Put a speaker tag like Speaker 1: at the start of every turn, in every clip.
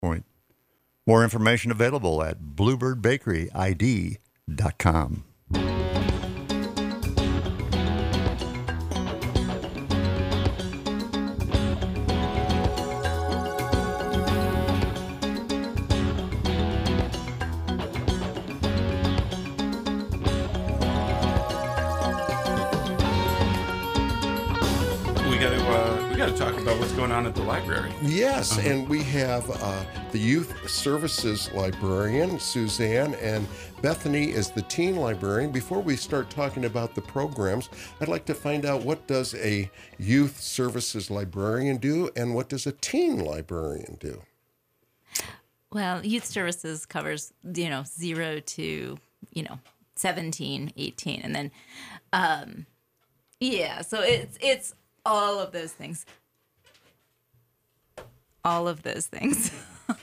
Speaker 1: point. More information available at bluebirdbakeryid.com.
Speaker 2: We got to talk about what's going on at the library.
Speaker 3: Yes, and we have the Youth Services Librarian, Suzanne, and Bethany is the Teen Librarian. Before we start talking about the programs, I'd like to find out, what does a Youth Services Librarian do, and what does a Teen Librarian do?
Speaker 4: Well, youth services covers, 0 to, 17, 18. And then, so it's all of those things. All of those things.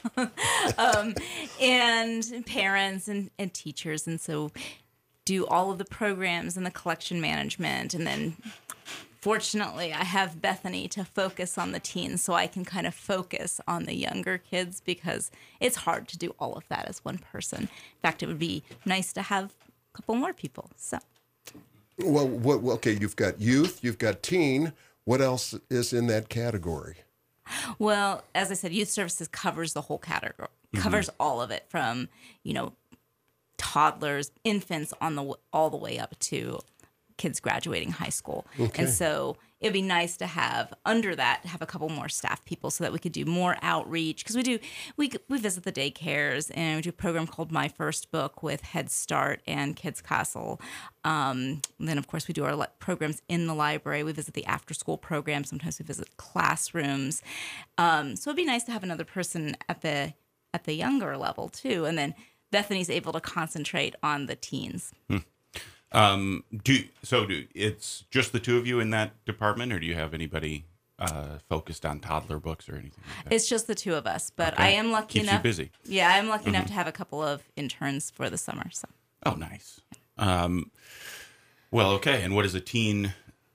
Speaker 4: And parents and teachers. And so do all of the programs and the collection management. And then fortunately, I have Bethany to focus on the teens, so I can kind of focus on the younger kids, because it's hard to do all of that as one person. In fact, it would be nice to have a couple more people. So,
Speaker 3: Well, okay, you've got youth, you've got teen. What else is in that category?
Speaker 4: well, as I said, youth services covers the whole category, covers all of it from, toddlers, infants all the way up to kids graduating high school.
Speaker 3: Okay.
Speaker 4: And so it'd be nice to have under that, have a couple more staff people so that we could do more outreach. Because we visit the daycares, and we do a program called My First Book with Head Start and Kids Castle. Then, of course, we do our programs in the library. We visit the after-school program. Sometimes we visit classrooms. So it'd be nice to have another person at the younger level too. And then Bethany's able to concentrate on the teens.
Speaker 2: It's just the two of you in that department, or do you have anybody focused on toddler books or anything like that?
Speaker 4: It's just the two of us, but
Speaker 2: Okay.
Speaker 4: I am lucky
Speaker 2: Keeps
Speaker 4: enough.
Speaker 2: you busy.
Speaker 4: Yeah, I'm lucky enough to have a couple of interns for the summer. So.
Speaker 2: Oh, nice. Well, okay. And what does the teen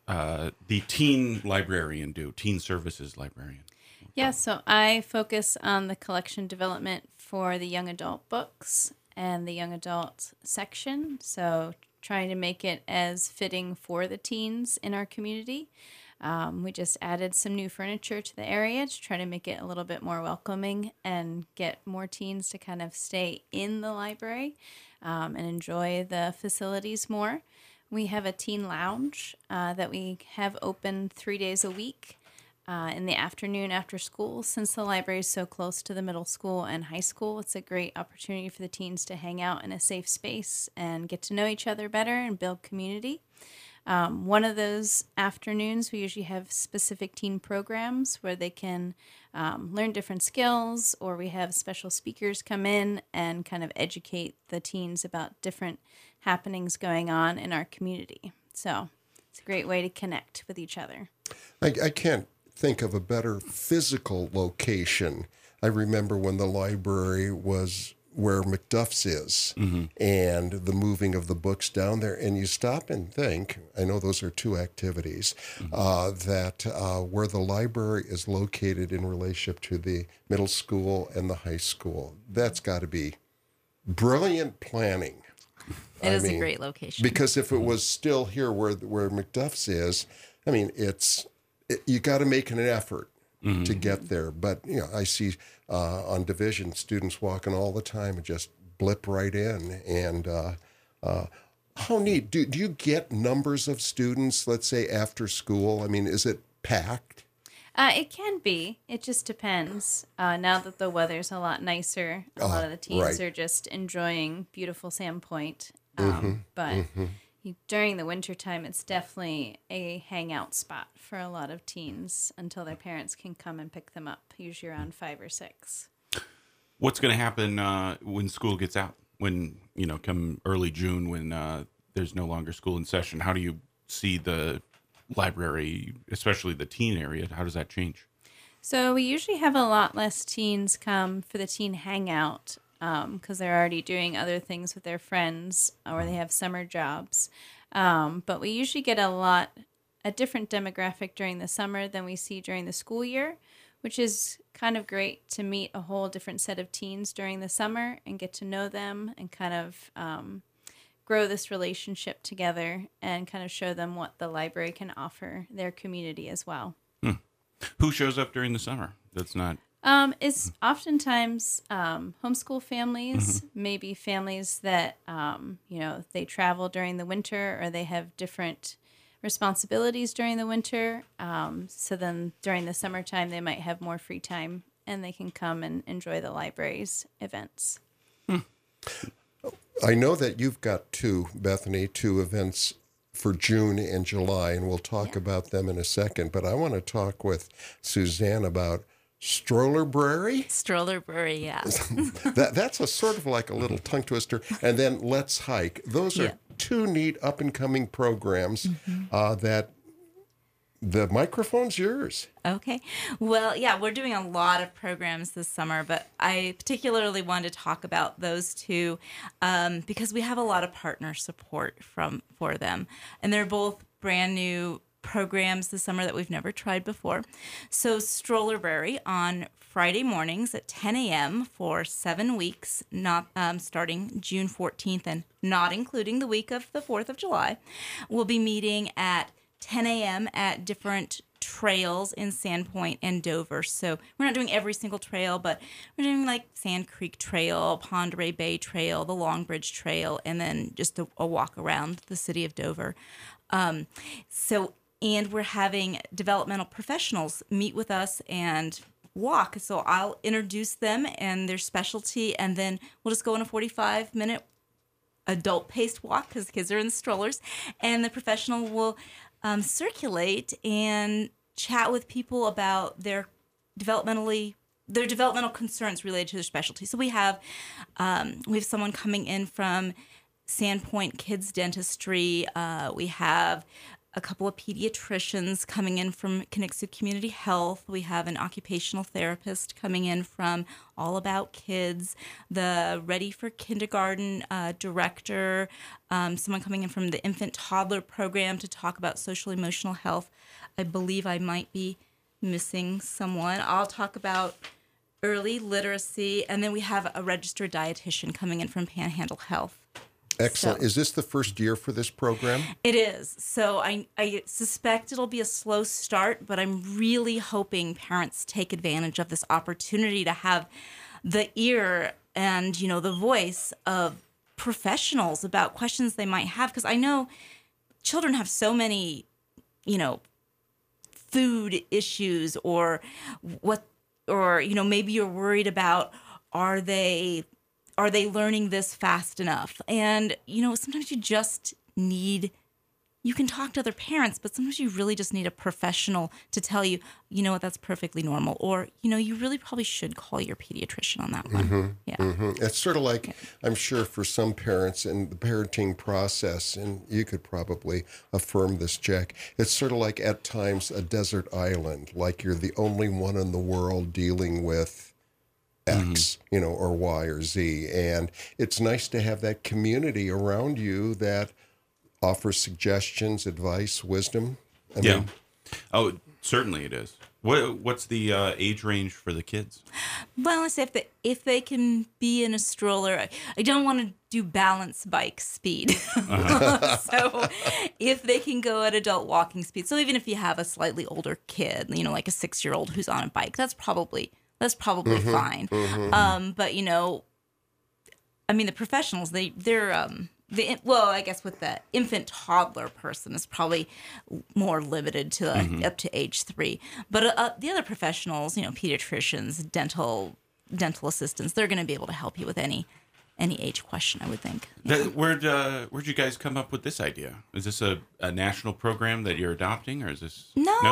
Speaker 2: librarian do? Teen services librarian.
Speaker 5: Yeah, so I focus on the collection development for the young adult books and the young adult section. So trying to make it as fitting for the teens in our community. We just added some new furniture to the area to try to make it a little bit more welcoming and get more teens to kind of stay in the library and enjoy the facilities more. We have a teen lounge that we have open 3 days a week in the afternoon after school. Since the library is so close to the middle school and high school, it's a great opportunity for the teens to hang out in a safe space and get to know each other better and build community. One of those afternoons, we usually have specific teen programs where they can learn different skills, or we have special speakers come in and kind of educate the teens about different happenings going on in our community. So it's a great way to connect with each other.
Speaker 3: I can't think of a better physical location. I remember when the library was where McDuff's is, and the moving of the books down there, and you stop and think, I know those are two activities, that where the library is located in relationship to the middle school and the high school, that's got to be brilliant planning.
Speaker 4: It is a great location.
Speaker 3: Because if it was still here where McDuff's is, I mean, you got to make an effort to get there. But, I see on Division students walking all the time and just blip right in. And how neat. Do you get numbers of students, let's say, after school? I mean, is it packed?
Speaker 5: It can be. It just depends. Now that the weather's a lot nicer, a lot of the teens are just enjoying beautiful Sandpoint. But during the wintertime, it's definitely a hangout spot for a lot of teens until their parents can come and pick them up, usually around 5 or 6.
Speaker 2: What's going to happen when school gets out? When, come early June, when there's no longer school in session? How do you see the library, especially the teen area? How does that change?
Speaker 5: So we usually have a lot less teens come for the teen hangout because they're already doing other things with their friends or they have summer jobs. But we usually get a different demographic during the summer than we see during the school year. which is kind of great to meet a whole different set of teens during the summer and get to know them and kind of grow this relationship together and kind of show them what the library can offer their community as well.
Speaker 2: Who shows up during the summer? That's not.
Speaker 5: It's oftentimes homeschool families, maybe families that, they travel during the winter or they have different responsibilities during the winter. So then during the summertime, they might have more free time and they can come and enjoy the library's events.
Speaker 3: I know that you've got two events for June and July, and we'll talk about them in a second. But I want to talk with Suzanne about Strollerbrary.
Speaker 4: Strollerbrary, yeah.
Speaker 3: That's a sort of like a little tongue twister. And then Let's Hike. Those are two neat up-and-coming programs that the microphone's yours.
Speaker 4: Okay. Well, yeah, we're doing a lot of programs this summer, but I particularly wanted to talk about those two because we have a lot of partner support for them. And they're both brand new programs this summer that we've never tried before. So Strollerbrary on Friday mornings at 10 a.m. for 7 weeks, not starting June 14th and not including the week of the 4th of July. We'll be meeting at 10 a.m. at different trails in Sandpoint and Dover. So we're not doing every single trail, but we're doing like Sand Creek Trail, Pend Oreille Bay Trail, the Long Bridge Trail, and then just a walk around the city of Dover. And we're having developmental professionals meet with us and walk. So I'll introduce them and their specialty, and then we'll just go on a 45-minute adult-paced walk because the kids are in the strollers, and the professional will circulate and chat with people about their developmental concerns related to their specialty. So we have someone coming in from Sandpoint Kids Dentistry. We have a couple of pediatricians coming in from Connexu Community Health. We have an occupational therapist coming in from All About Kids, the Ready for Kindergarten director, someone coming in from the infant toddler program to talk about social emotional health. I believe I might be missing someone. I'll talk about early literacy, and then we have a registered dietitian coming in from Panhandle Health.
Speaker 3: Excellent.
Speaker 4: So,
Speaker 3: is this the first year for this program?
Speaker 4: It is. So I suspect it'll be a slow start, but I'm really hoping parents take advantage of this opportunity to have the ear and, the voice of professionals about questions they might have. Because I know children have so many, food issues or maybe you're worried about, are they learning this fast enough? And, sometimes you can talk to other parents, but sometimes you really just need a professional to tell you, that's perfectly normal. Or, you really probably should call your pediatrician on that one.
Speaker 3: Mm-hmm,
Speaker 4: yeah.
Speaker 3: Mm-hmm. It's sort of like, I'm sure for some parents in the parenting process, and you could probably affirm this, Jack, it's sort of like at times a desert island, like you're the only one in the world dealing with X, or Y or Z. And it's nice to have that community around you that offers suggestions, advice, wisdom.
Speaker 2: Oh, certainly it is. What's the age range for the kids?
Speaker 4: Well, I say if they can be in a stroller, I don't want to do balance bike speed. So if they can go at adult walking speed, so even if you have a slightly older kid, like a 6-year-old who's on a bike, that's probably fine. But the professionals, I guess with the infant toddler person is probably more limited to up to age 3. But the other professionals, pediatricians, dental assistants, they're going to be able to help you with any age question, I would think.
Speaker 2: Where'd you guys come up with this idea? Is this a national program that you're adopting, or is this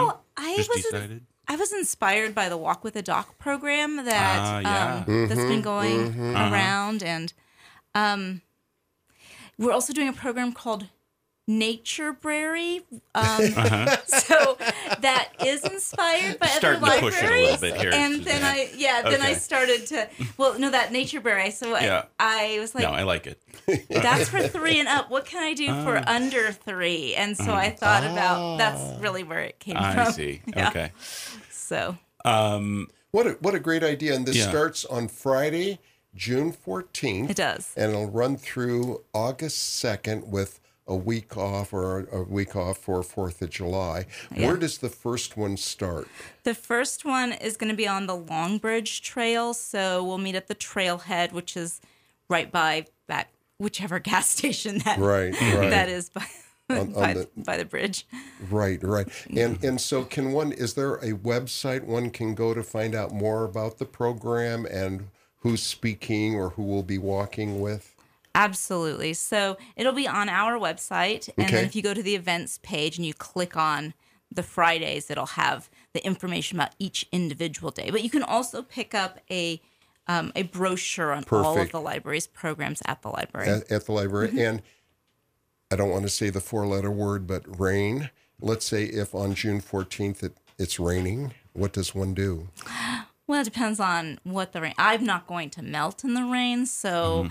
Speaker 4: I was inspired by the Walk with a Doc program that that's been going around, and we're also doing a program called Naturebrary. So that is inspired by other
Speaker 2: Starting to
Speaker 4: libraries.
Speaker 2: push it a little bit here,
Speaker 4: And then I started to that Naturebrary. So I was like,
Speaker 2: no, I like it.
Speaker 4: That's for 3 and up. What can I do for under 3? And so I thought about that's really where it came from.
Speaker 2: I see.
Speaker 4: Yeah.
Speaker 2: Okay.
Speaker 4: So
Speaker 3: What a great idea. And this
Speaker 2: Yeah.
Speaker 3: starts on Friday, June 14th.
Speaker 4: It does.
Speaker 3: And it'll run through August 2nd with a week off for 4th of July.
Speaker 4: Yeah.
Speaker 3: Where does the first one start?
Speaker 4: The first one is going to be on the Longbridge Trail. So we'll meet at the trailhead, which is right by that, whichever gas station that,
Speaker 3: Right.
Speaker 4: that is by,
Speaker 3: On
Speaker 4: by the bridge.
Speaker 3: Right. And so is there a website one can go to find out more about the program and who's speaking or who will be walking with?
Speaker 4: Absolutely. So it'll be on our website. And
Speaker 3: Okay.
Speaker 4: then if you go to the events page and you click on the Fridays, it'll have the information about each individual day. But you can also pick up a brochure on all of
Speaker 3: Perfect.
Speaker 4: the library's programs at the library.
Speaker 3: At the library.
Speaker 4: Mm-hmm.
Speaker 3: And I don't want to say the 4-letter word, but rain. Let's say if on June 14th it's raining, what does one do?
Speaker 4: Well, it depends on what the rain. I'm not going to melt in the rain, so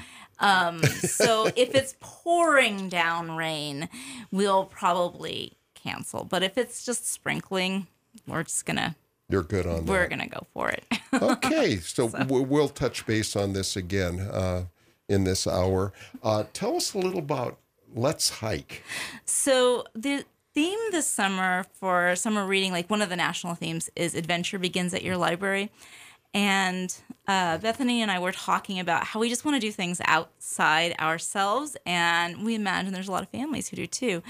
Speaker 4: so if it's pouring down rain, we'll probably cancel. But if it's just sprinkling, we're
Speaker 3: You're good on that.
Speaker 4: gonna go for it.
Speaker 3: Okay, so we'll touch base on this again in this hour. Tell us a little about Let's Hike.
Speaker 4: So the theme this summer for summer reading, like one of the national themes, is Adventure Begins at Your Library. And Bethany and I were talking about how we just want to do things outside ourselves, and we imagine there's a lot of families who do too.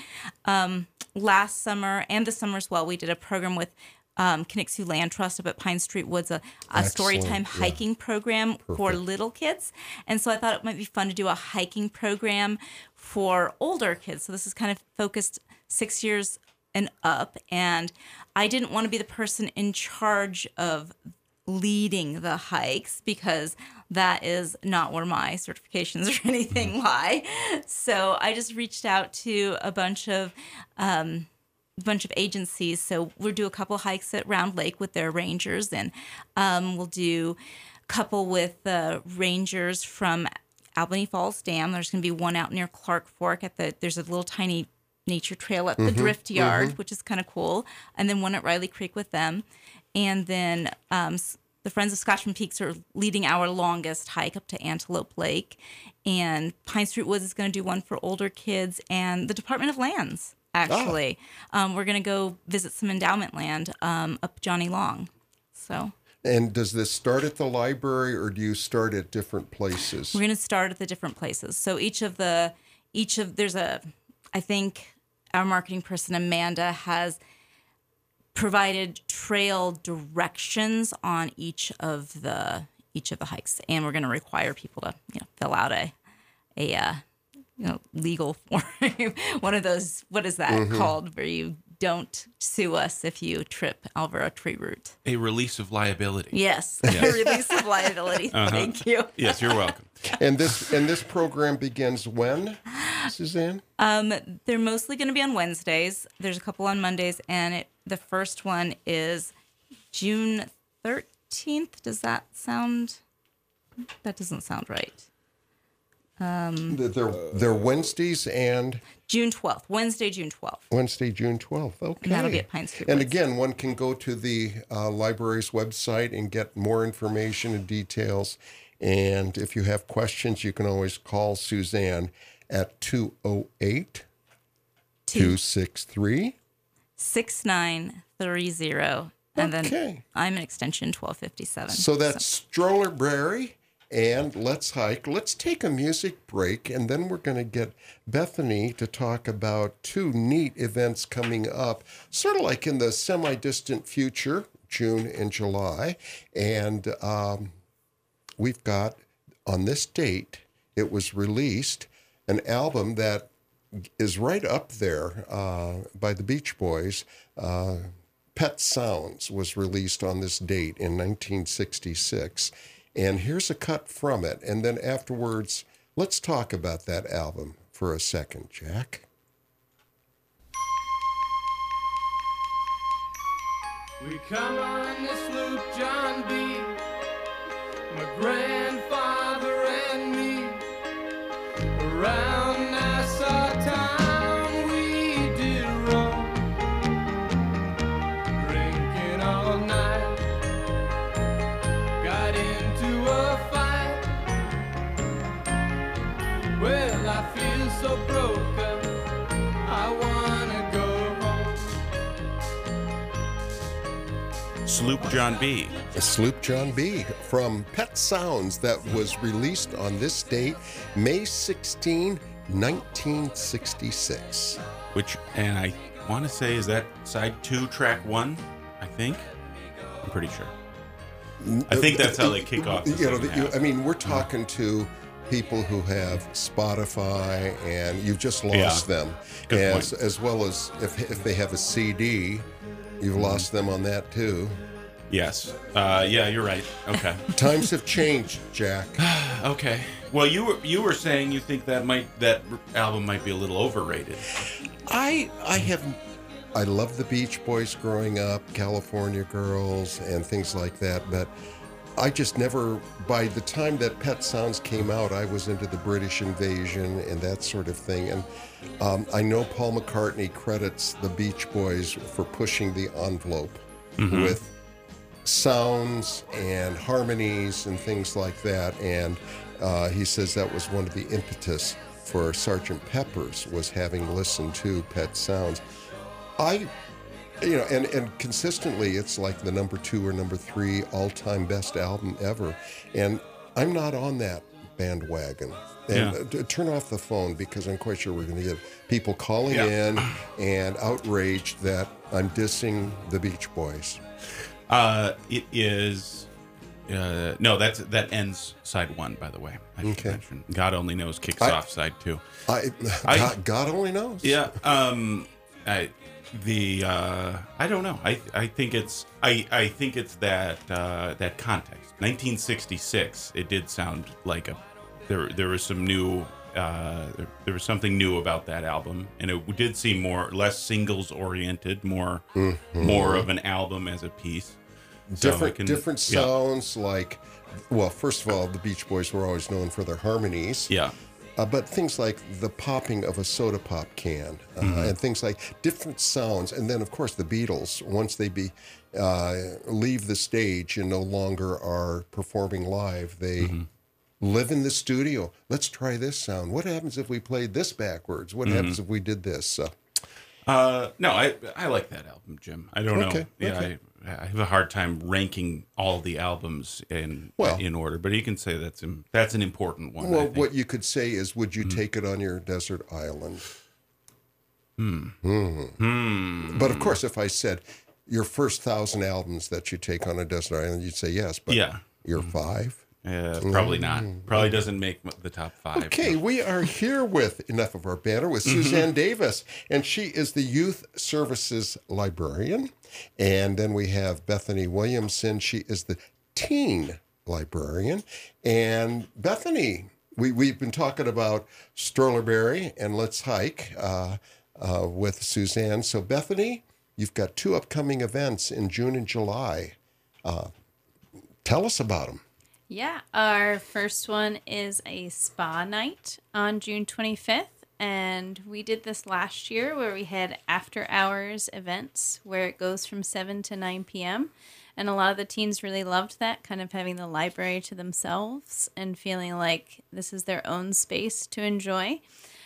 Speaker 4: Last summer and this summer as well, we did a program with Connexu Land Trust up at Pine Street Woods, a
Speaker 3: Excellent,
Speaker 4: storytime
Speaker 3: yeah.
Speaker 4: hiking program for little kids. And so I thought it might be fun to do a hiking program for older kids. So this is kind of focused 6 years and up. And I didn't want to be the person in charge of leading the hikes because that is not where my certifications or anything lie. So I just reached out to a bunch of agencies. So we'll do a couple hikes at Round Lake with their rangers, and we'll do a couple with rangers from Albany Falls Dam. There's going to be one out near Clark Fork there's a little tiny nature trail at the Drift Yard, which is kind of cool. And then one at Riley Creek with them. And then the Friends of Scotchman Peaks are leading our longest hike up to Antelope Lake. And Pine Street Woods is going to do one for older kids. And the Department of Lands, actually. We're going to go visit some endowment land up Johnny Long. So
Speaker 3: And does this start at the library or do you start at different places?
Speaker 4: we're going to start at the different places. So I think our marketing person, Amanda, has provided trail directions on each of the hikes, and we're going to require people to fill out a legal form. One of those, what is that called, where you don't sue us if you trip over a tree root?
Speaker 2: A release of liability.
Speaker 4: Yes, release of liability. Thank you.
Speaker 2: Yes, you're welcome.
Speaker 3: And this program begins when, Suzanne?
Speaker 4: They're mostly going to be on Wednesdays. There's a couple on Mondays, and the first one is June 13th. Does that sound? That doesn't sound right.
Speaker 3: They're Wednesdays and
Speaker 4: June 12th, Wednesday, June 12th.
Speaker 3: Wednesday, June 12th. Okay.
Speaker 4: And that'll be at Pine Street
Speaker 3: And
Speaker 4: Woods.
Speaker 3: again, one can go to the library's website and get more information and details. And if you have questions, you can always call Suzanne at 208-263.
Speaker 4: 6930. And
Speaker 3: Okay.
Speaker 4: then I'm an extension 1257.
Speaker 3: So that's Stroller Brary and Let's Hike. Let's take a music break, and then we're going to get Bethany to talk about two neat events coming up, sort of like in the semi-distant future, June and July. And we've got, on this date, it was released, an album that is right up there by the Beach Boys. Pet Sounds was released on this date in 1966. And here's a cut from it. And then afterwards, let's talk about that album for a second, Jack.
Speaker 6: We come on this loop, John B., my grandfather and me, around Nassau town we did roam, drinking all night
Speaker 2: Sloop John B.
Speaker 3: Sloop John B. from Pet Sounds that was released on this date, May 16, 1966.
Speaker 2: Which, and I want to say, is that side 2, track 1? I think. I'm pretty sure. I think that's how they kick off the second half.
Speaker 3: I mean, we're talking to people who have Spotify, and you've just lost them.
Speaker 2: Good point.
Speaker 3: As well as if they have a CD, you've lost them on that too.
Speaker 2: Yes. Yeah, you're right. Okay.
Speaker 3: Times have changed, Jack.
Speaker 2: Okay. Well, you were saying you think that album might be a little overrated.
Speaker 3: I love the Beach Boys growing up, California Girls, and things like that, but I just never, by the time that Pet Sounds came out, I was into the British invasion and that sort of thing. And I know Paul McCartney credits the Beach Boys for pushing the envelope with sounds and harmonies and things like that. And he says that was one of the impetus for Sgt. Pepper's, was having listened to Pet Sounds. And consistently, it's like the number 2 or number 3 all-time best album ever. And I'm not on that bandwagon. And turn off the phone, because I'm quite sure we're going to get people calling in and outraged that I'm dissing the Beach Boys.
Speaker 2: It is. No, that ends side 1, by the way. I should mention. God Only Knows kicks off side 2.
Speaker 3: God only knows.
Speaker 2: Yeah. I don't know. I think it's that context. 1966. It did sound like there was some new. There was something new about that album, and it did seem less singles oriented, more of an album as a piece.
Speaker 3: Different sounds, like, well, first of all, the Beach Boys were always known for their harmonies.
Speaker 2: Yeah.
Speaker 3: But things like the popping of a soda pop can, and things like different sounds. And then, of course, the Beatles, once they leave the stage and no longer are performing live, they live in the studio. Let's try this sound. What happens if we played this backwards? What happens if we did this?
Speaker 2: No, I like that album, Jim. I don't know. Yeah, I have a hard time ranking all the albums in order, but you can say that's an important one.
Speaker 3: Well, what you could say is, would you take it on your desert island? But of course, if I said your first 1,000 albums that you take on a desert island, you'd say yes. But your 5?
Speaker 2: Probably not. Probably doesn't make the top 5.
Speaker 3: Okay, we are here with, enough of our banter, with Suzanne Davis, and she is the Youth Services Librarian. And then we have Bethany Williamson. She is the Teen Librarian. And Bethany, we've been talking about Strollerberry and Let's Hike with Suzanne. So Bethany, you've got 2 upcoming events in June and July. Tell us about them.
Speaker 5: Yeah, our first one is a spa night on June 25th. And we did this last year, where we had after hours events where it goes from 7 to 9 p.m. And a lot of the teens really loved that, kind of having the library to themselves and feeling like this is their own space to enjoy.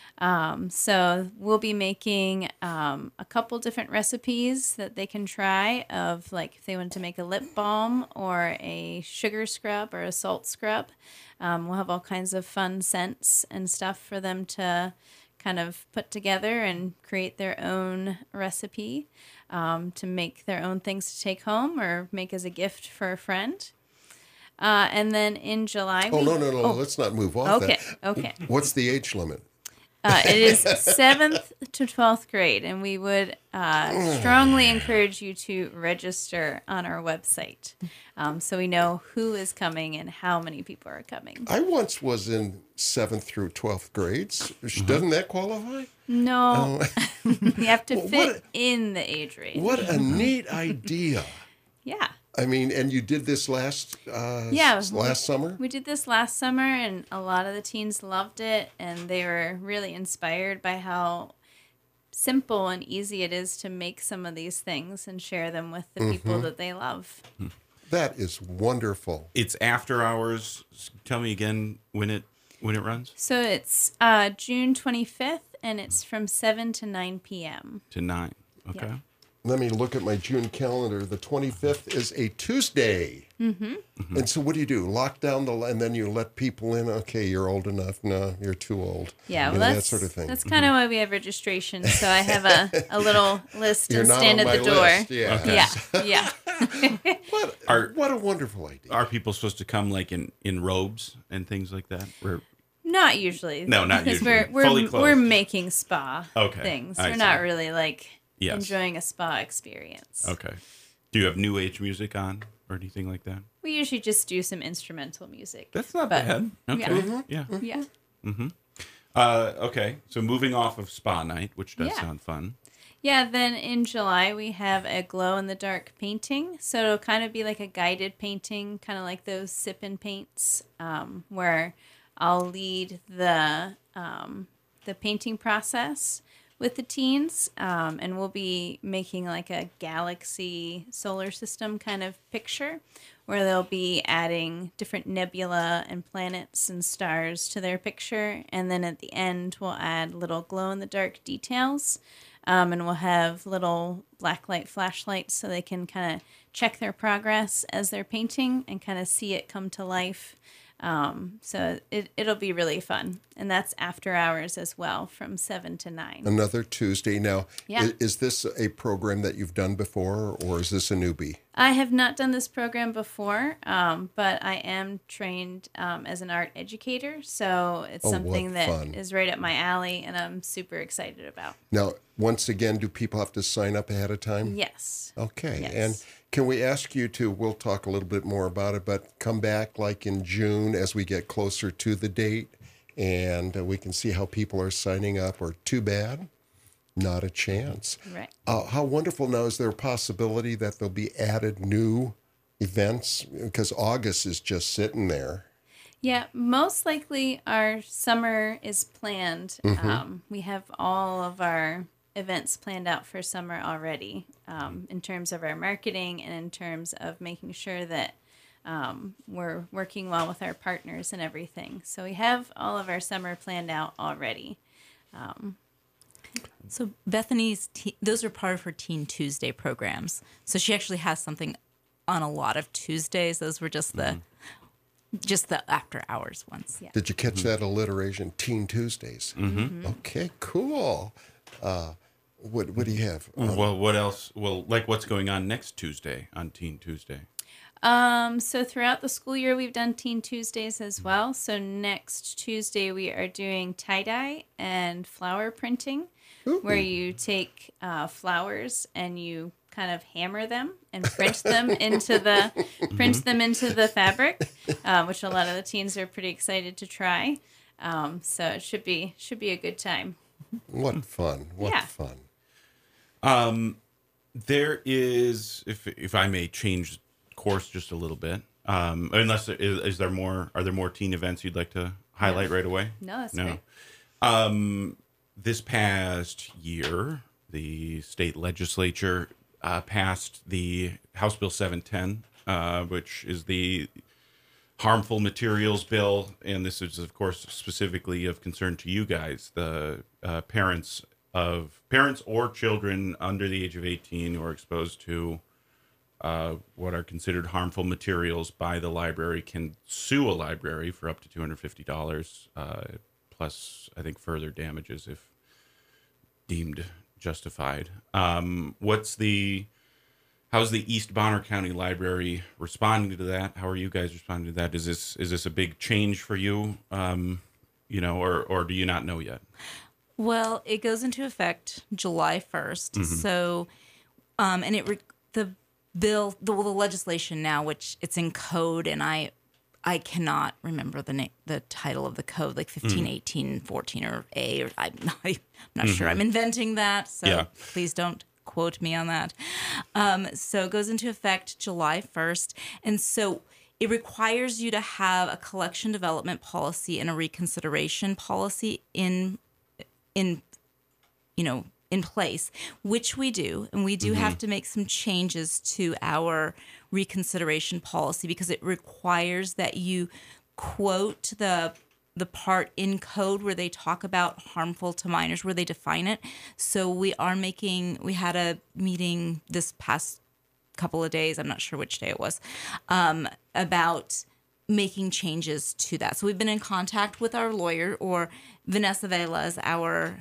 Speaker 5: So we'll be making a couple different recipes that they can try, of like if they want to make a lip balm or a sugar scrub or a salt scrub. We'll have all kinds of fun scents and stuff for them to kind of put together and create their own recipe, to make their own things to take home or make as a gift for a friend. And then in July...
Speaker 3: No. Let's not move off that.
Speaker 5: Okay.
Speaker 3: What's the age limit?
Speaker 5: It is 7th to 12th grade, and we would strongly encourage you to register on our website, so we know who is coming and how many people are coming.
Speaker 3: I once was in 7th through 12th grades. Doesn't that qualify?
Speaker 5: No. You have to fit in the age range.
Speaker 3: What a neat idea.
Speaker 5: Yeah.
Speaker 3: I mean, and you did this last summer?
Speaker 5: We did this last summer, and a lot of the teens loved it, and they were really inspired by how simple and easy it is to make some of these things and share them with the people that they love.
Speaker 3: That is wonderful.
Speaker 2: It's after hours. Tell me again when it runs.
Speaker 5: So it's June 25th, and it's from 7 to 9 p.m.
Speaker 2: To 9. Okay.
Speaker 5: Yeah.
Speaker 3: let me look at my June calendar. The 25th is a Tuesday. Mm-hmm. And so what do? Lock down and then you let people in? Okay, you're old enough. No, you're too old.
Speaker 5: Yeah, well,
Speaker 3: that sort of thing.
Speaker 5: That's kind of why we have registration. So I have a little list
Speaker 3: You're
Speaker 5: and
Speaker 3: not
Speaker 5: stand
Speaker 3: on
Speaker 5: at
Speaker 3: my
Speaker 5: the door.
Speaker 3: list. Yeah.
Speaker 2: Okay.
Speaker 5: Yeah, yeah.
Speaker 3: What a wonderful idea.
Speaker 2: Are people supposed to come like in robes and things like that? Or
Speaker 5: Not usually.
Speaker 2: No, not
Speaker 5: because
Speaker 2: usually.
Speaker 5: We're
Speaker 2: Fully clothed.
Speaker 5: we're making spa
Speaker 2: Okay,
Speaker 5: things.
Speaker 2: I
Speaker 5: We're
Speaker 2: see.
Speaker 5: not really like
Speaker 2: Yes.
Speaker 5: enjoying a spa experience.
Speaker 2: Okay. Do you have new age music on or anything like that?
Speaker 5: We usually just do some instrumental music.
Speaker 2: That's not
Speaker 5: But-
Speaker 2: bad. Okay. Yeah.
Speaker 5: Yeah.
Speaker 2: Okay. So moving off of spa night, which does
Speaker 5: Yeah.
Speaker 2: sound fun.
Speaker 5: Yeah, then in July we have a glow in the dark painting. So it'll kind of be like a guided painting, kind of like those sip-in paints, where I'll lead the painting process with the teens, and we'll be making like a galaxy solar system kind of picture where they'll be adding different nebula and planets and stars to their picture. And then at the end, we'll add little glow in the dark details. And we'll have little blacklight flashlights so they can kind of check their progress as they're painting and kind of see it come to life. So it'll be really fun. And that's after hours as well, from 7 to 9.
Speaker 3: Another Tuesday. Now,
Speaker 5: Yeah.
Speaker 3: is this a program that you've done before, or is this a newbie?
Speaker 5: I have not done this program before, but I am trained as an art educator. So it's
Speaker 3: Oh, what
Speaker 5: something that
Speaker 3: fun.
Speaker 5: is right up my alley and I'm super excited about.
Speaker 3: Now, once again, do people have to sign up ahead of time?
Speaker 5: Yes.
Speaker 3: Okay.
Speaker 5: Yes.
Speaker 3: And can we ask you to, we'll talk a little bit more about it, but come back like in June as we get closer to the date and we can see how people are signing up, or too bad, not a chance.
Speaker 5: Right.
Speaker 3: How wonderful. Now, is there a possibility that there'll be added new events? Because August is just sitting there.
Speaker 5: Yeah, most likely our summer is planned. We have all of our events planned out for summer already, in terms of our marketing and in terms of making sure that we're working well with our partners and everything. So we have all of our summer planned out already.
Speaker 4: So Bethany's, those are part of her Teen Tuesday programs. So she actually has something on a lot of Tuesdays. Those were just the after hours ones.
Speaker 5: Yeah.
Speaker 3: Did you catch that alliteration? Teen Tuesdays. Mm-hmm. Okay, cool. What do you have?
Speaker 2: Well, what else? Well, like what's going on next Tuesday on Teen Tuesday?
Speaker 5: So throughout the school year, we've done Teen Tuesdays as well. So next Tuesday, we are doing tie-dye and flower printing, where you take flowers and you kind of hammer them and print them into the fabric, which a lot of the teens are pretty excited to try. So it should be a good time.
Speaker 3: What fun. What
Speaker 5: Yeah.
Speaker 3: fun.
Speaker 2: There is, if I may change course just a little bit, unless are there more teen events you'd like to highlight right away?
Speaker 5: No, that's
Speaker 2: No.
Speaker 5: great.
Speaker 2: This past year, the state legislature passed the House Bill 710, which is the harmful materials bill, and this is, of course, specifically of concern to you guys, the parents or children under the age of 18 who are exposed to what are considered harmful materials by the library can sue a library for up to $250, plus I think further damages if deemed justified. How's the East Bonner County Library responding to that? How are you guys responding to that? Is this a big change for you? Or do you not know yet?
Speaker 4: Well, it goes into effect July 1st. So, and the legislation now, which it's in code, and I cannot remember the title of the code, like 15, 18, 14, or A, or I'm not sure. I'm inventing that, so
Speaker 2: Yeah.
Speaker 4: please don't quote me on that. So it goes into effect July 1st, and so it requires you to have a collection development policy and a reconsideration policy in place, which we do. And we do have to make some changes to our reconsideration policy because it requires that you quote the the part in code where they talk about harmful to minors, where they define it. So we had a meeting this past couple of days, I'm not sure which day it was, about making changes to that. So we've been in contact with our lawyer, or Vanessa Velas, our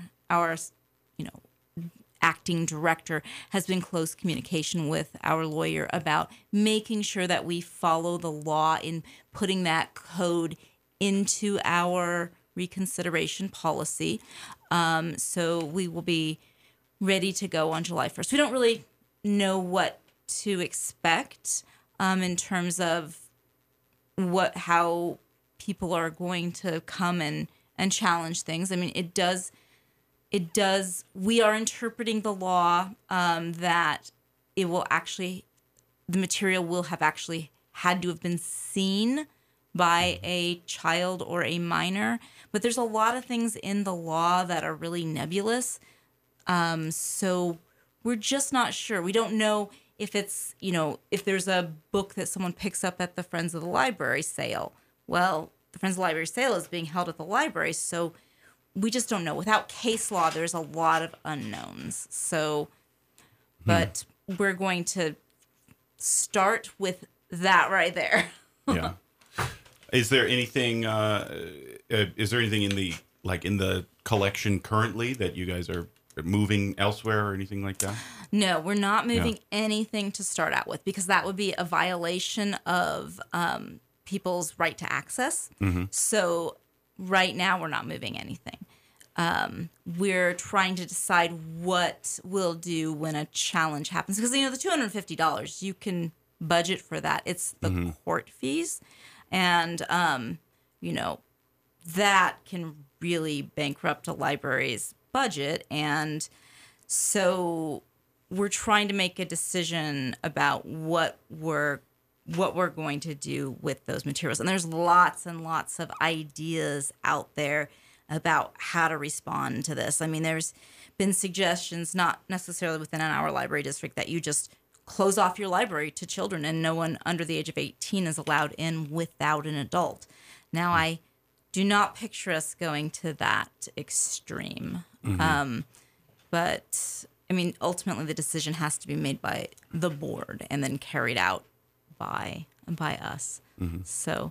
Speaker 4: acting director, has been close communication with our lawyer about making sure that we follow the law in putting that code into our reconsideration policy. So we will be ready to go on July 1st. We don't really know what to expect in terms of how people are going to come and challenge things. I mean, it does, we are interpreting the law that it will actually, the material will have actually had to have been seen by a child or a minor. But there's a lot of things in the law that are really nebulous. So we're just not sure. We don't know if it's, if there's a book that someone picks up at the Friends of the Library sale. Well, the Friends of the Library sale is being held at the library, so we just don't know. Without case law, there's a lot of unknowns. So, but we're going to start with that right there.
Speaker 2: Yeah. Is there anything in the collection currently that you guys are moving elsewhere or anything like that?
Speaker 4: No, we're not moving anything to start out with, because that would be a violation of people's right to access. So right now we're not moving anything. We're trying to decide what we'll do when a challenge happens, because the $250, you can budget for that. It's the court fees, and that can really bankrupt a library's budget. And so we're trying to make a decision about what we're going to do with those materials. And there's lots and lots of ideas out there about how to respond to this. I mean, there's been suggestions, not necessarily within our library district, that you just close off your library to children and no one under the age of 18 is allowed in without an adult. Now, I do not picture us going to that extreme. But, I mean, ultimately the decision has to be made by the board and then carried out by us. So...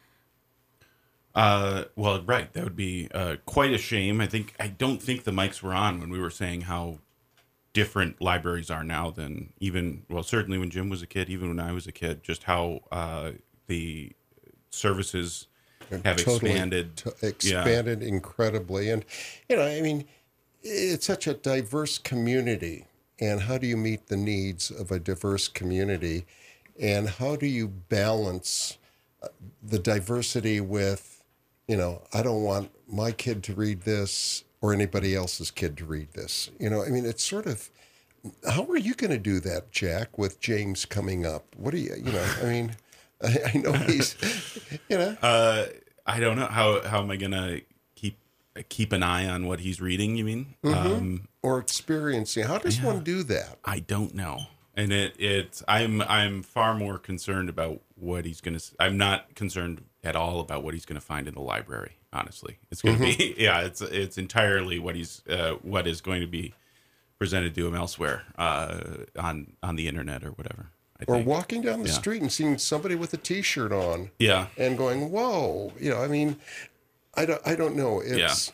Speaker 2: well, right. That would be quite a shame. I don't think the mics were on when we were saying how different libraries are now than certainly when Jim was a kid, even when I was a kid, just how the services have expanded.
Speaker 3: Expanded incredibly. And, I mean, it's such a diverse community. And how do you meet the needs of a diverse community? And how do you balance the diversity with, I don't want my kid to read this or anybody else's kid to read this. I mean, it's sort of, how are you going to do that, Jack, with James coming up? What are you, I mean, I know he's,
Speaker 2: I don't know. How am I going to keep an eye on what he's reading, you mean?
Speaker 3: Or experiencing. How does one do that?
Speaker 2: I don't know. And I'm far more concerned about what he's going to, I'm not concerned at all about what he's going to find in the library. Honestly, it's going to be, it's entirely what is going to be presented to him elsewhere, on the internet or whatever.
Speaker 3: Or walking down the street and seeing somebody with a T-shirt on.
Speaker 2: Yeah.
Speaker 3: And going, whoa, I mean, I don't know. It's,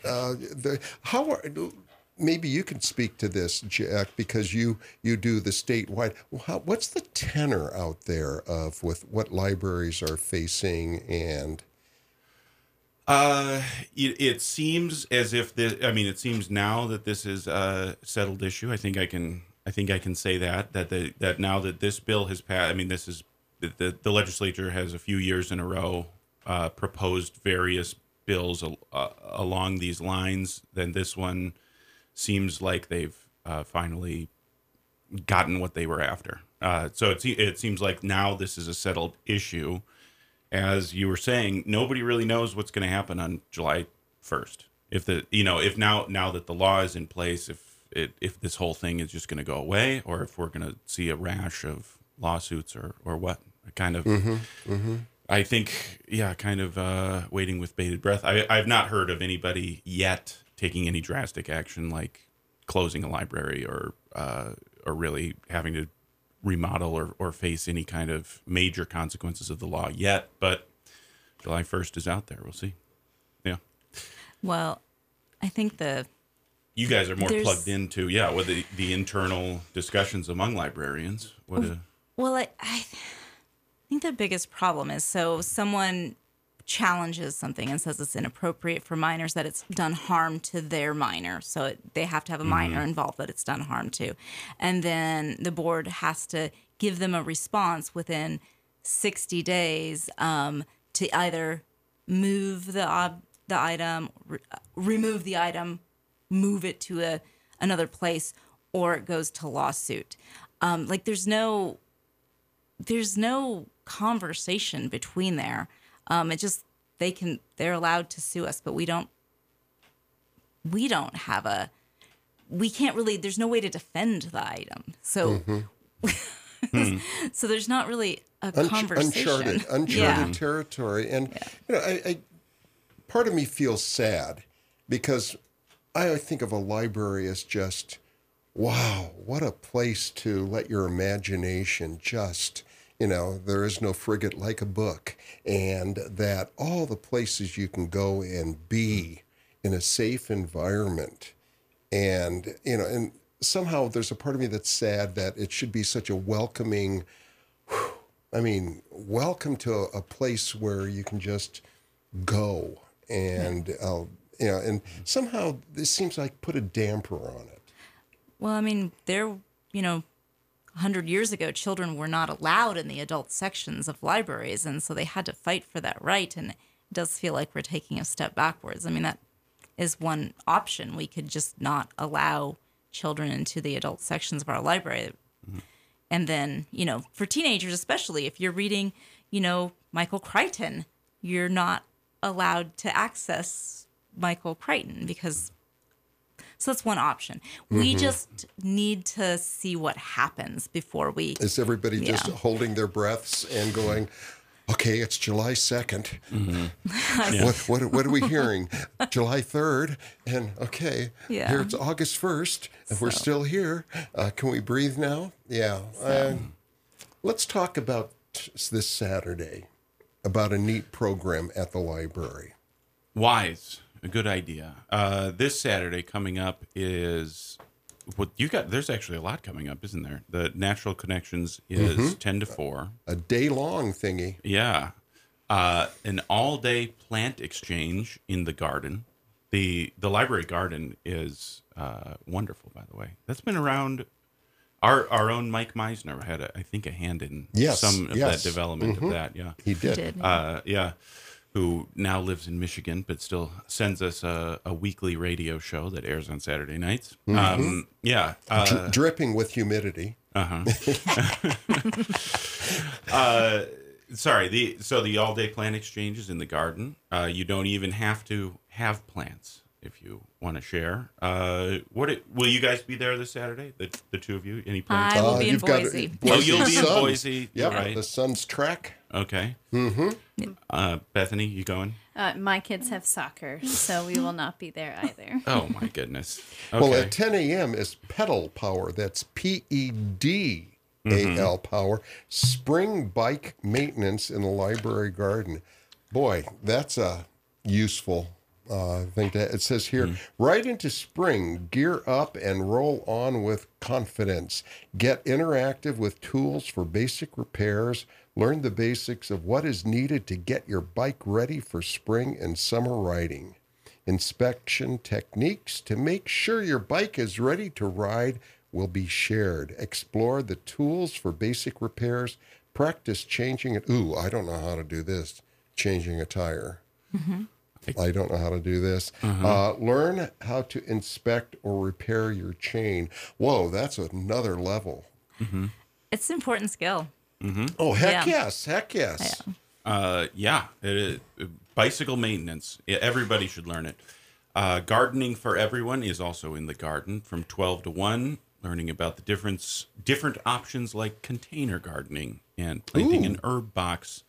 Speaker 3: maybe you can speak to this, Jack, because you do the statewide. What's the tenor out there with what libraries are facing? And
Speaker 2: it seems as if it seems now that this is a settled issue. I think I can say that now that this bill has passed. I mean, this is the legislature has a few years in a row proposed various bills along these lines. Then this one seems like they've finally gotten what they were after. So it seems like now this is a settled issue. As you were saying, nobody really knows what's going to happen on July 1st. If now that the law is in place, if this whole thing is just going to go away, or if we're going to see a rash of lawsuits or what kind of. I think, yeah, kind of waiting with bated breath. I've not heard of anybody yet taking any drastic action like closing a library or really having to remodel or face any kind of major consequences of the law yet. But July 1st is out there. We'll see. Yeah.
Speaker 4: Well, I think
Speaker 2: You guys are more
Speaker 4: There's-
Speaker 2: plugged into, with the internal discussions among librarians.
Speaker 4: well, I think the biggest problem is someone challenges something and says it's inappropriate for minors, that it's done harm to their minor. So they have to have a minor involved that it's done harm to. And then the board has to give them a response within 60 days to either move the item, remove the item, move it to another place, or it goes to lawsuit. There's no conversation between there. It just they're allowed to sue us, but we don't have we can't really, there's no way to defend the item. So so there's not really a conversation.
Speaker 3: Uncharted territory. And I part of me feels sad because I think of a library as just, wow, what a place to let your imagination just, there is no frigate like a book, and that all the places you can go and be in a safe environment. And, and somehow there's a part of me that's sad that it should be such a welcoming, welcome to a place where you can just go and, and somehow this seems like put a damper on it.
Speaker 4: Well, there, 100 years ago, children were not allowed in the adult sections of libraries, and so they had to fight for that right. And it does feel like we're taking a step backwards. That is one option. We could just not allow children into the adult sections of our library. Mm-hmm. And then, for teenagers, especially if you're reading, Michael Crichton, you're not allowed to access Michael Crichton because... So that's one option. We just need to see what happens before we...
Speaker 3: Is everybody just holding their breaths and going, okay, it's July 2nd. Mm-hmm. What are we hearing? July 3rd. And okay, here it's August 1st, and we're still here. Can we breathe now? Yeah. Let's talk about this Saturday, about a neat program at the library.
Speaker 2: Wise. A good idea. This Saturday coming up is what you got. There's actually a lot coming up, isn't there? The Natural Connections is 10 to 4.
Speaker 3: A day-long thingy.
Speaker 2: Yeah. An all-day plant exchange in the garden. The library garden is wonderful, by the way. That's been around. Our own Mike Meisner had, I think, a hand in some of that development of that. Yeah,
Speaker 3: he did.
Speaker 2: Yeah. Who now lives in Michigan, but still sends us a weekly radio show that airs on Saturday nights.
Speaker 3: Mm-hmm. Dripping with humidity.
Speaker 2: Sorry, so the all-day plant exchange is in the garden. You don't even have to have plants if you want to share. Will you guys be there this Saturday? The two of you? Any plans?
Speaker 4: I will be in Boise.
Speaker 2: You'll be in Boise.
Speaker 3: Yep,
Speaker 2: right.
Speaker 3: the Suns track.
Speaker 2: Okay.
Speaker 3: Mm-hmm.
Speaker 2: Bethany, you going?
Speaker 5: My kids have soccer, so we will not be there either.
Speaker 2: Oh, my goodness. Okay.
Speaker 3: Well, at 10 a.m. is Pedal Power. That's P-E-D-A-L Power. Spring bike maintenance in the library garden. Boy, that's a useful thing. It says here, right into spring, gear up and roll on with confidence. Get interactive with tools for basic repairs. Learn the basics of what is needed to get your bike ready for spring and summer riding. Inspection techniques to make sure your bike is ready to ride will be shared. Explore the tools for basic repairs. Practice changing it. Ooh, I don't know how to do this. Changing a tire. Mm-hmm. I don't know how to do this. Learn how to inspect or repair your chain. Whoa, that's another level.
Speaker 2: Mm-hmm.
Speaker 4: It's an important skill.
Speaker 2: Mm-hmm.
Speaker 3: Oh, heck yes. Heck yes.
Speaker 2: Yeah. Bicycle maintenance. Yeah, everybody should learn it. Gardening for everyone is also in the garden from 12 to 1, learning about the different options like container gardening and planting an herb box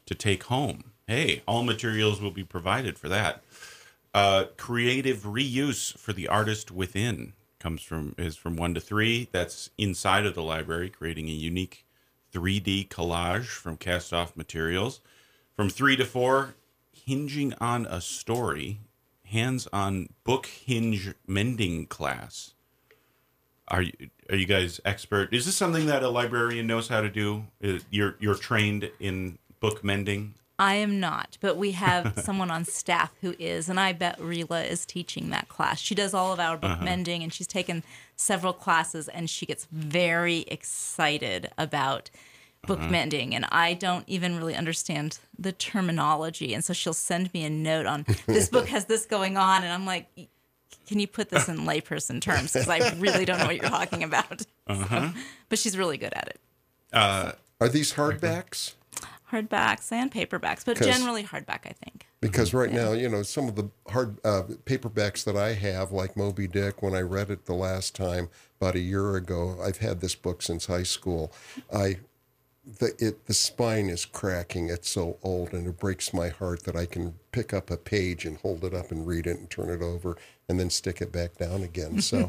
Speaker 2: to take home. Hey, all materials will be provided for that. Creative reuse for the artist within is from 1 to 3. That's inside of the library, creating a unique 3D collage from cast-off materials. From 3 to 4, hinging on a story, hands-on book hinge mending class. Are you guys expert? Is this something that a librarian knows how to do? You're trained in book mending?
Speaker 4: I am not, but we have someone on staff who is, and I bet Rila is teaching that class. She does all of our book mending, and she's taken several classes, and she gets very excited about book mending, and I don't even really understand the terminology, and so she'll send me a note on, this book has this going on, and I'm like, can you put this in layperson terms? Because I really don't know what you're talking about. So, but she's really good at it.
Speaker 3: Are these hardbacks?
Speaker 4: Hardbacks and paperbacks, but generally hardback, I think.
Speaker 3: Because right now, some of the hard paperbacks that I have, like Moby Dick, when I read it the last time about a year ago, I've had this book since high school. The spine is cracking. It's so old, and it breaks my heart that I can pick up a page and hold it up and read it and turn it over and then stick it back down again. So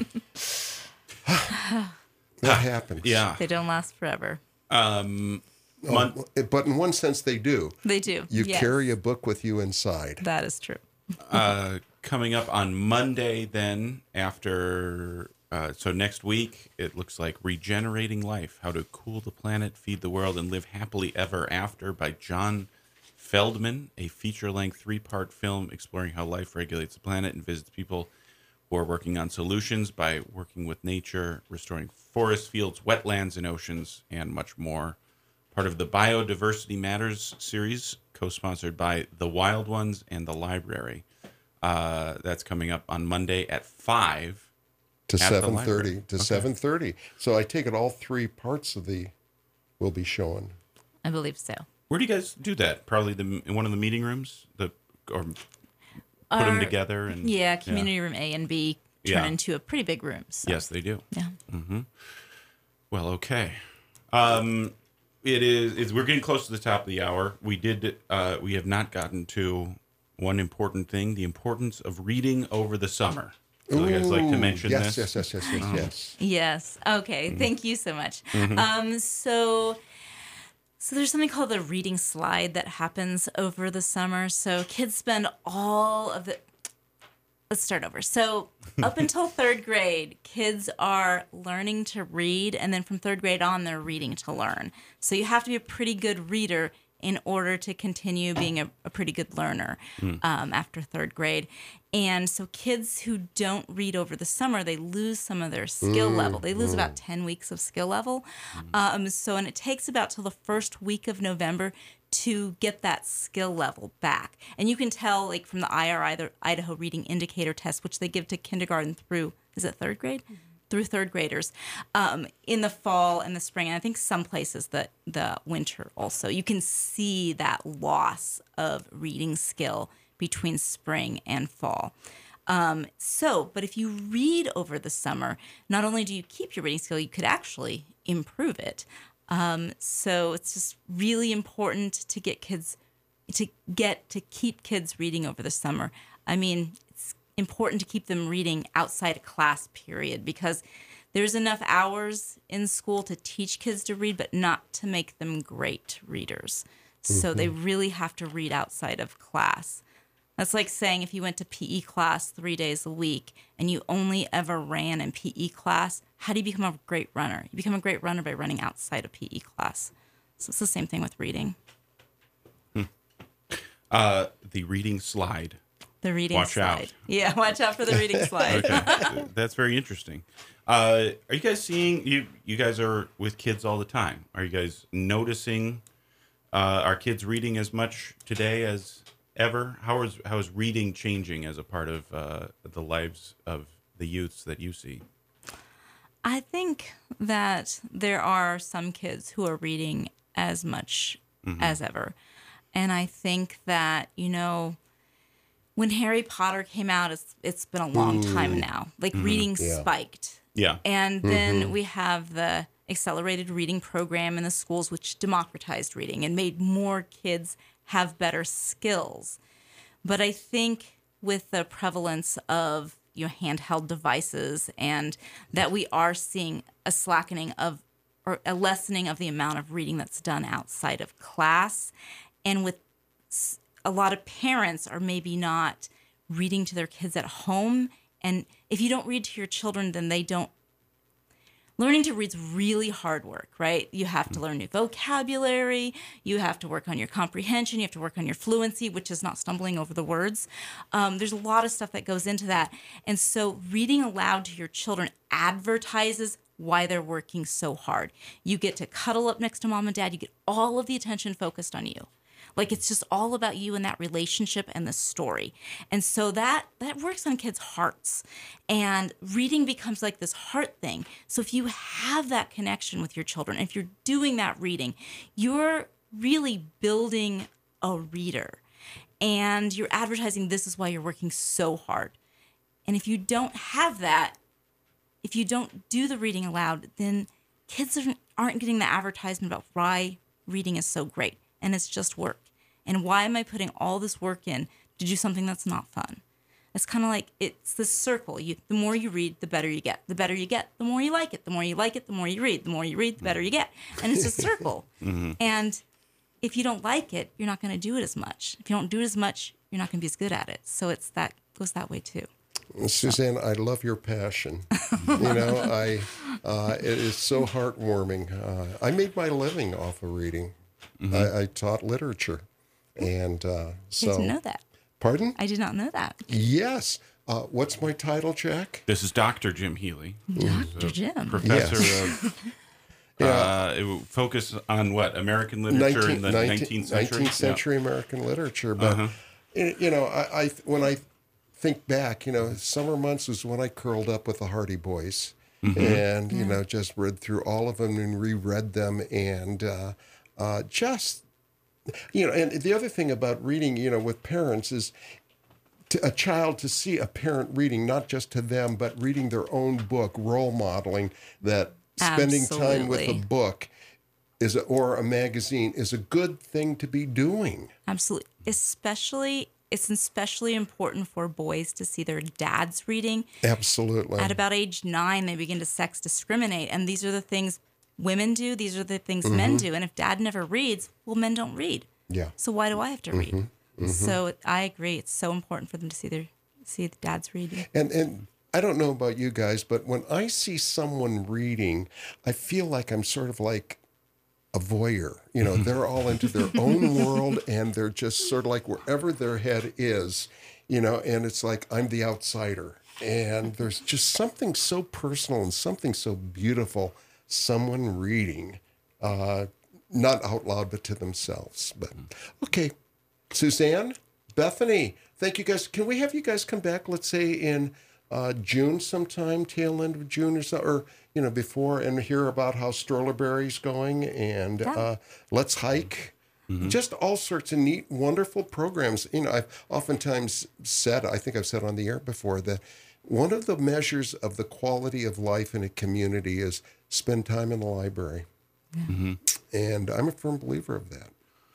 Speaker 3: that happens.
Speaker 2: Yeah.
Speaker 4: They don't last forever.
Speaker 3: But in one sense, they do.
Speaker 4: They do.
Speaker 3: You
Speaker 4: yes.
Speaker 3: carry a book with you inside.
Speaker 4: That is true.
Speaker 2: Coming up on Monday, then, after... so next week, it looks like Regenerating Life, How to Cool the Planet, Feed the World, and Live Happily Ever After by John Feldman, a feature-length 3-part film exploring how life regulates the planet and visits people who are working on solutions by working with nature, restoring forests, fields, wetlands, and oceans, and much more. Part of the Biodiversity Matters series, co-sponsored by The Wild Ones and the library. That's coming up on Monday at 5
Speaker 3: to
Speaker 2: 7:30.
Speaker 3: To 7:30. So I take it all 3 parts of will be shown.
Speaker 4: I believe so.
Speaker 2: Where do you guys do that? Probably in one of the meeting rooms, or put them together. And
Speaker 4: yeah, community room A and B turn into a pretty big room. So.
Speaker 2: Yes, they do.
Speaker 4: Yeah.
Speaker 2: Mm-hmm. Well, okay. It is. We're getting close to the top of the hour. We have not gotten to one important thing: the importance of reading over the summer. So you guys like to mention
Speaker 3: yes,
Speaker 2: this?
Speaker 3: Yes.
Speaker 4: Yes. Okay. Thank you so much. So there's something called the reading slide that happens over the summer. So kids spend all of the... Let's start over. So up until 3rd grade, kids are learning to read. And then from 3rd grade on, they're reading to learn. So you have to be a pretty good reader in order to continue being a pretty good learner after 3rd grade. And so kids who don't read over the summer, they lose some of their skill level. They lose about 10 weeks of skill level. And it takes about till the first week of November to get that skill level back. And you can tell, like, from the IRI, the Idaho Reading Indicator Test, which they give to kindergarten through, is it 3rd grade? Through 3rd graders in the fall and the spring, and I think some places the winter also. You can see that loss of reading skill between spring and fall. But if you read over the summer, not only do you keep your reading skill, you could actually improve it. So it's just really important to get kids to keep kids reading over the summer. I mean, it's important to keep them reading outside of class period, because there's enough hours in school to teach kids to read, but not to make them great readers. So they really have to read outside of class. That's like saying if you went to PE class 3 days a week and you only ever ran in PE class, how do you become a great runner? You become a great runner by running outside of PE class. So it's the same thing with reading.
Speaker 2: The reading slide.
Speaker 4: The reading
Speaker 2: Watch
Speaker 4: slide.
Speaker 2: out.
Speaker 4: Yeah, watch out for the reading slide.
Speaker 2: Okay, that's very interesting. Are you guys seeing, you guys are with kids all the time. Are you guys noticing are kids reading as much today as ever? How is reading changing as a part of the lives of the youths that you see?
Speaker 4: I think that there are some kids who are reading as much as ever. And I think that, when Harry Potter came out, it's been a long time now. Like reading spiked.
Speaker 2: Yeah.
Speaker 4: And then we have the accelerated reading program in the schools, which democratized reading and made more kids have better skills. But I think with the prevalence of handheld devices, and that we are seeing a slackening of, or a lessening of the amount of reading that's done outside of class, and with a lot of parents are maybe not reading to their kids at home. And if you don't read to your children, then they don't. Learning to read is really hard work, right? You have to learn new vocabulary. You have to work on your comprehension. You have to work on your fluency, which is not stumbling over the words. There's a lot of stuff that goes into that. And so reading aloud to your children advertises why they're working so hard. You get to cuddle up next to mom and dad. You get all of the attention focused on you. Like, it's just all about you and that relationship and the story. And so that works on kids' hearts. And reading becomes like this heart thing. So if you have that connection with your children, if you're doing that reading, you're really building a reader. And you're advertising, this is why you're working so hard. And if you don't have that, if you don't do the reading aloud, then kids aren't getting the advertisement about why reading is so great. And it's just work. And why am I putting all this work in to do something that's not fun? It's kind of like, it's this circle. The more you read, the better you get. The better you get, the more you like it. The more you like it, the more you read. The more you read, the better you get. And it's a circle. And if you don't like it, you're not going to do it as much. If you don't do it as much, you're not going to be as good at it. So goes that way too.
Speaker 3: Suzanne, I love your passion. It is so heartwarming. I made my living off of reading. I taught literature. And so.
Speaker 4: I didn't know that.
Speaker 3: Pardon?
Speaker 4: I did not know that.
Speaker 3: Yes. What's my title, Jack?
Speaker 2: This is Dr. Jim Healy.
Speaker 4: Dr. Jim.
Speaker 2: Professor of. It will focus on what? American literature in the 19th century?
Speaker 3: 19th century American literature. But, when I think back, summer months was when I curled up with the Hardy Boys and, just read through all of them and reread them and just, and the other thing about reading, with parents is a child to see a parent reading, not just to them, but reading their own book, role modeling that spending time with a book or a magazine is a good thing to be doing.
Speaker 4: Absolutely. It's especially important for boys to see their dads reading.
Speaker 3: Absolutely.
Speaker 4: At about age 9, they begin to sex discriminate. And these are the things women do. These are the things men do. And if dad never reads, well, men don't read.
Speaker 3: Yeah.
Speaker 4: So why do I have to read? So I agree. It's so important for them to see the dads reading.
Speaker 3: And I don't know about you guys, but when I see someone reading, I feel like I'm sort of like a voyeur. They're all into their own world and they're just sort of like wherever their head is, and it's like I'm the outsider. And there's just something so personal and something so beautiful, someone reading, not out loud, but to themselves. But okay, Suzanne, Bethany, thank you guys. Can we have you guys come back, let's say in June sometime, tail end of June or so, or before, and hear about how Strollerberry's going and Let's Hike. Just all sorts of neat, wonderful programs. I've oftentimes said, I think I've said on the air before, that one of the measures of the quality of life in a community is spend time in the library. And I'm a firm believer of that.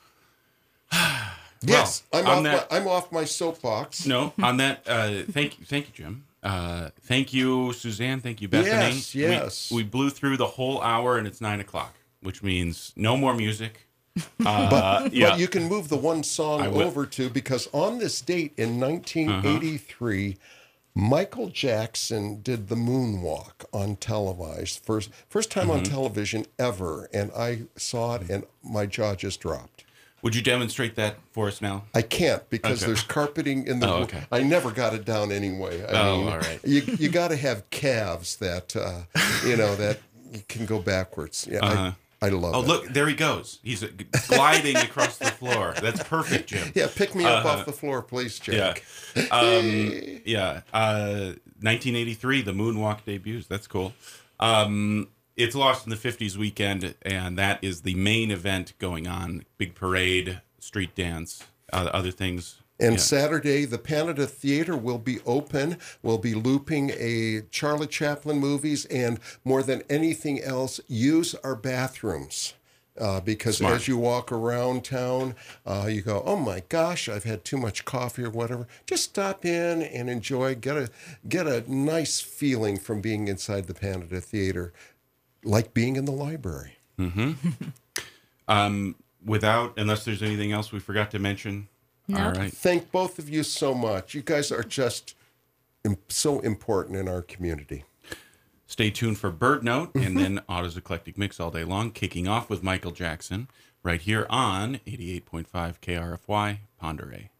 Speaker 3: Yes, I'm off my soapbox.
Speaker 2: No, on that, thank you, Jim. Thank you, Suzanne. Thank you, Bethany.
Speaker 3: Yes.
Speaker 2: We blew through the whole hour, and it's 9:00, which means no more music.
Speaker 3: But you can move the one song over to, because on this date in 1983, Michael Jackson did the moonwalk on televised. First time on television ever, and I saw it, and my jaw just dropped.
Speaker 2: Would you demonstrate that for us now?
Speaker 3: I can't because there's carpeting in the.
Speaker 2: Oh, okay.
Speaker 3: I never got it down anyway. I mean,
Speaker 2: all right.
Speaker 3: You got to have calves that that you can go backwards. Yeah, I love it.
Speaker 2: Oh, look, there he goes. He's gliding across the floor. That's perfect, Jim.
Speaker 3: Yeah, pick me up off the floor, please, Jack.
Speaker 2: Yeah. 1983, the Moonwalk debuts. That's cool. It's Lost in the 50s weekend, and that is the main event going on. Big parade, street dance, other things
Speaker 3: And Saturday, the Panada Theater will be open. We'll be looping a Charlie Chaplin movies, and more than anything else, use our bathrooms. Because
Speaker 2: Smart.
Speaker 3: as you walk around town, you go, oh my gosh, I've had too much coffee or whatever. Just stop in and enjoy, get a nice feeling from being inside the Panada Theater, like being in the library.
Speaker 2: Unless there's anything else we forgot to mention.
Speaker 4: No.
Speaker 2: All right.
Speaker 3: Thank both of you so much. You guys are just so important in our community.
Speaker 2: Stay tuned for Bird Note and then Otto's Eclectic Mix all day long, kicking off with Michael Jackson right here on 88.5 KRFY, Ponder A.